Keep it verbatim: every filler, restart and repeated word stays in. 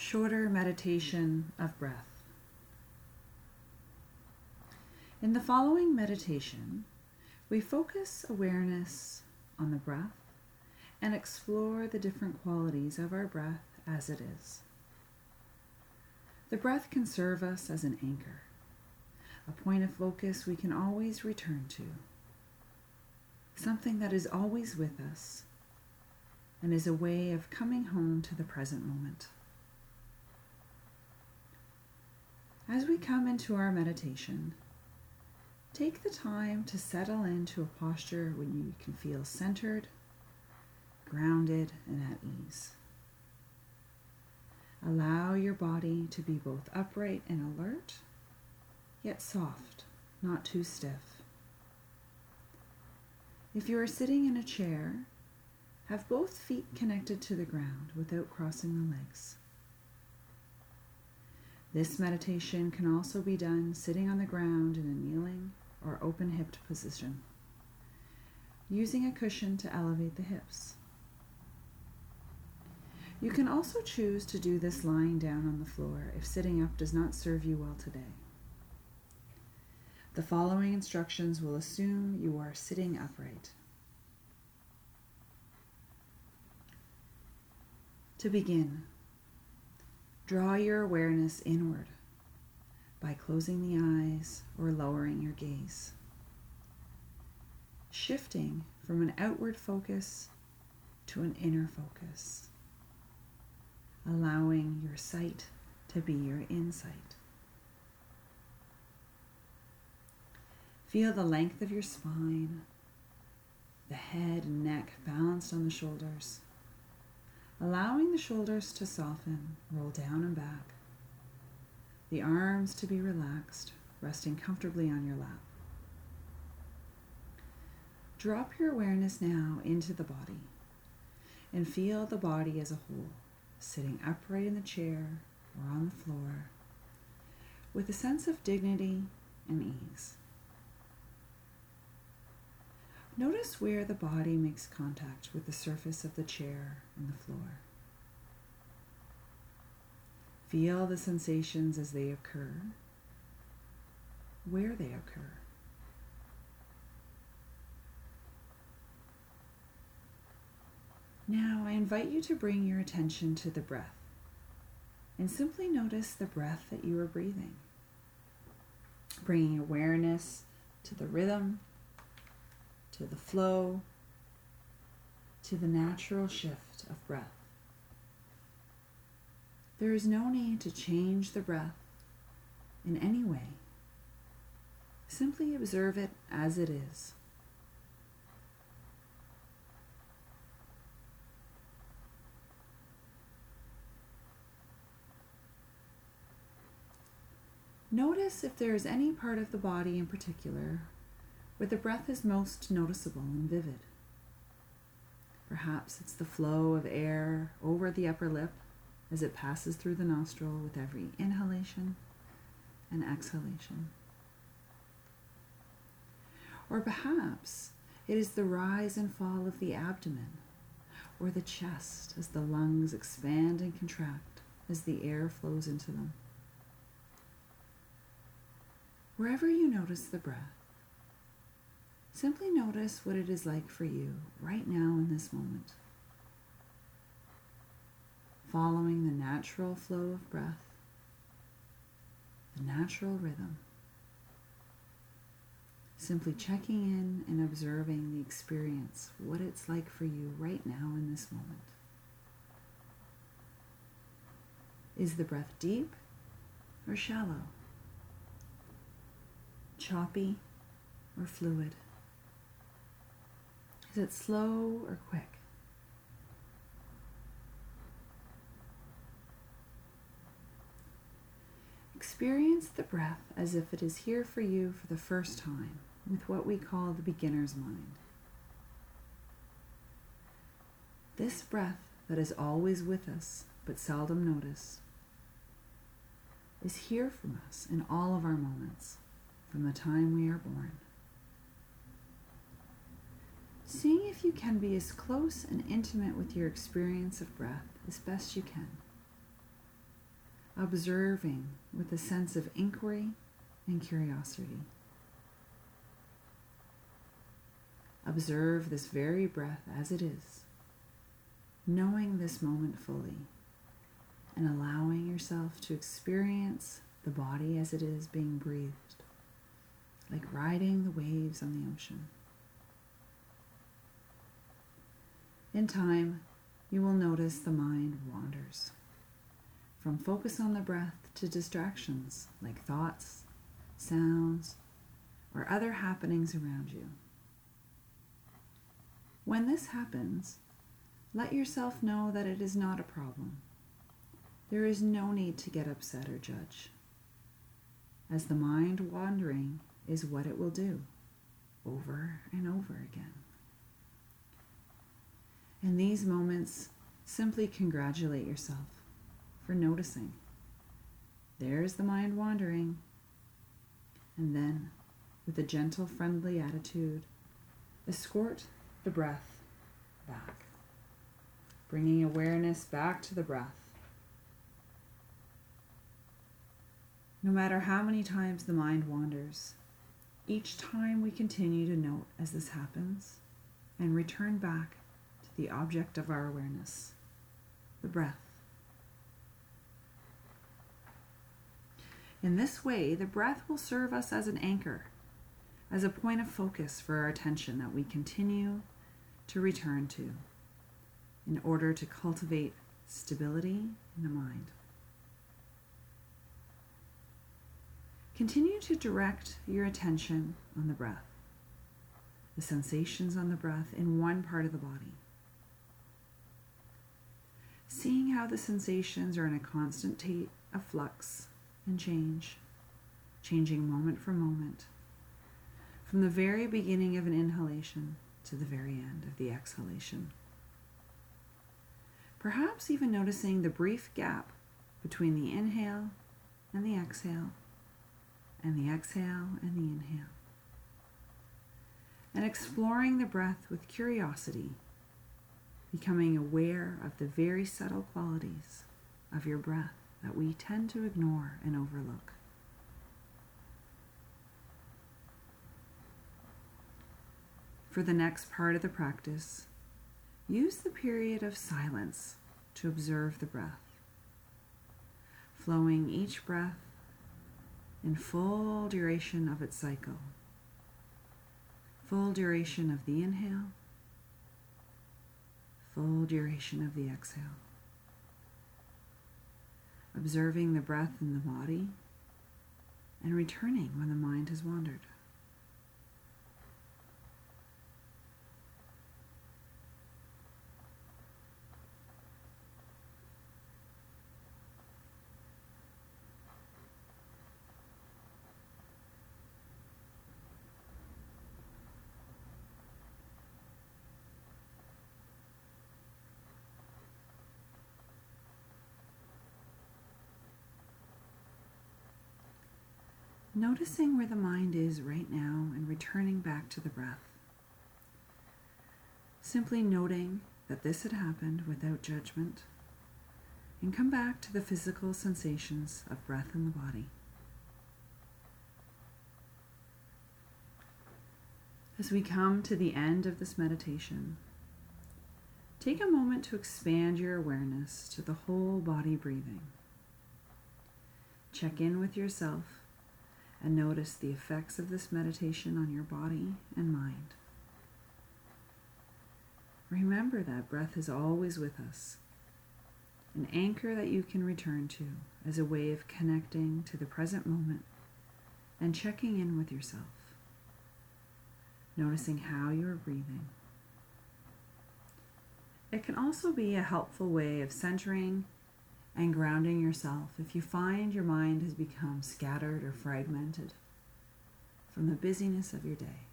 shorter meditation of breath. In the following meditation, we focus awareness on the breath and explore the different qualities of our breath as it is. The breath can serve us as an anchor, a point of focus we can always return to, something that is always with us and is a way of coming home to the present moment. As we come into our meditation, take the time to settle into a posture where you can feel centered, grounded, and at ease. Allow your body to be both upright and alert, yet soft, not too stiff. If you are sitting in a chair, have both feet connected to the ground without crossing the legs. This meditation can also be done sitting on the ground in a kneeling or open-hipped position, using a cushion to elevate the hips. You can also choose to do this lying down on the floor if sitting up does not serve you well today. The following instructions will assume you are sitting upright. To begin, draw your awareness inward by closing the eyes or lowering your gaze, shifting from an outward focus to an inner focus, allowing your sight to be your insight. Feel the length of your spine, the head and neck balanced on the shoulders, allowing the shoulders to soften, roll down and back, the arms to be relaxed, resting comfortably on your lap. Drop your awareness now into the body and feel the body as a whole, sitting upright in the chair or on the floor with a sense of dignity and ease. Notice where the body makes contact with the surface of the chair and the floor. Feel the sensations as they occur, where they occur. Now I invite you to bring your attention to the breath and simply notice the breath that you are breathing, bringing awareness to the rhythm, to the flow, to the natural shift of breath. There is no need to change the breath in any way. Simply observe it as it is. Notice if there is any part of the body in particular where the breath is most noticeable and vivid. Perhaps it's the flow of air over the upper lip as it passes through the nostril with every inhalation and exhalation. Or perhaps it is the rise and fall of the abdomen or the chest as the lungs expand and contract as the air flows into them. Wherever you notice the breath, simply notice what it is like for you right now in this moment, following the natural flow of breath, the natural rhythm, simply checking in and observing the experience, what it's like for you right now in this moment. Is the breath deep or shallow? Choppy or fluid? Is it slow or quick? Experience the breath as if it is here for you for the first time with what we call the beginner's mind. This breath that is always with us but seldom noticed is here from us in all of our moments from the time we are born. Seeing if you can be as close and intimate with your experience of breath as best you can. observing with a sense of inquiry and curiosity. Observe this very breath as it is, knowing this moment fully, and allowing yourself to experience the body as it is being breathed, like riding the waves on the ocean. In time, you will notice the mind wanders, from focus on the breath to distractions like thoughts, sounds, or other happenings around you. When this happens, let yourself know that it is not a problem. There is no need to get upset or judge, as the mind wandering is what it will do over and over again. In these moments, simply congratulate yourself for noticing. There's the mind wandering. And then, with a gentle, friendly attitude, escort the breath back, bringing awareness back to the breath. No matter how many times the mind wanders, each time we continue to note as this happens and return back to the object of our awareness, the breath. In this way, the breath will serve us as an anchor, as a point of focus for our attention that we continue to return to in order to cultivate stability in the mind. Continue to direct your attention on the breath, the sensations on the breath in one part of the body. Seeing how the sensations are in a constant state of flux and change, changing moment for moment, from the very beginning of an inhalation to the very end of the exhalation. Perhaps even noticing the brief gap between the inhale and the exhale, and the exhale and the inhale. And exploring the breath with curiosity, becoming aware of the very subtle qualities of your breath that we tend to ignore and overlook. For the next part of the practice, use the period of silence to observe the breath, flowing each breath in full duration of its cycle, full duration of the inhale, full duration of the exhale. Observing the breath in the body and returning when the mind has wandered. Noticing where the mind is right now and returning back to the breath. Simply noting that this had happened without judgment, and come back to the physical sensations of breath in the body. As we come to the end of this meditation, take a moment to expand your awareness to the whole body breathing. Check in with yourself and notice the effects of this meditation on your body and mind. Remember that breath is always with us, an anchor that you can return to as a way of connecting to the present moment and checking in with yourself, noticing how you are breathing. It can also be a helpful way of centering and grounding yourself if you find your mind has become scattered or fragmented from the busyness of your day.